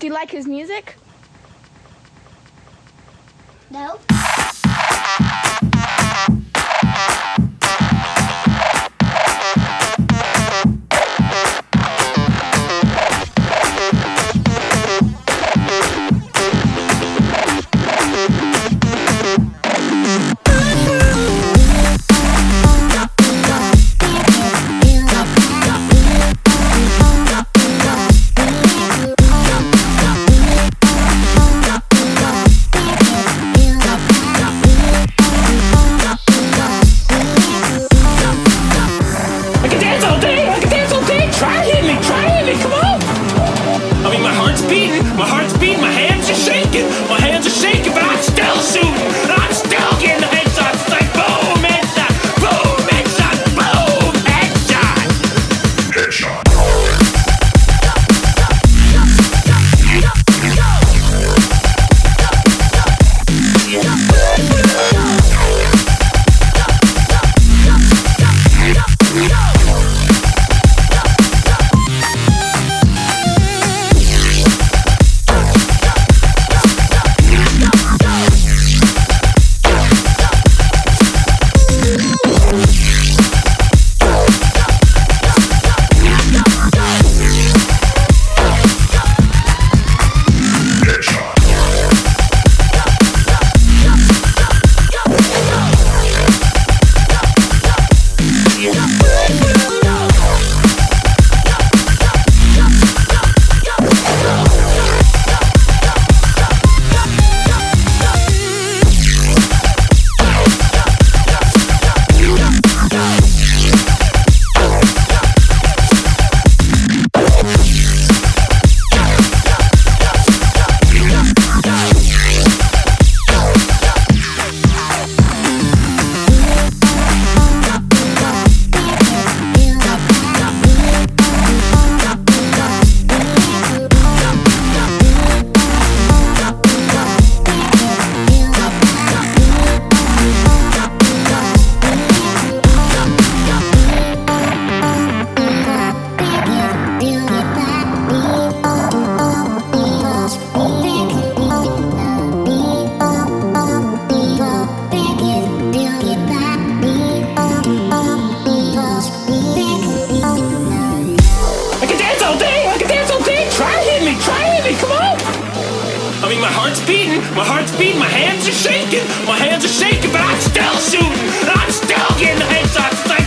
Do you like his music? No. My heart's beating, my hands are shaking, but I'm still shooting. I'm still getting the headshots. It's like boom, headshot, boom, headshot, boom, headshot. Headshot. My heart's beating, my hands are shaking, but I'm still shooting. I'm still getting the headshots. It's like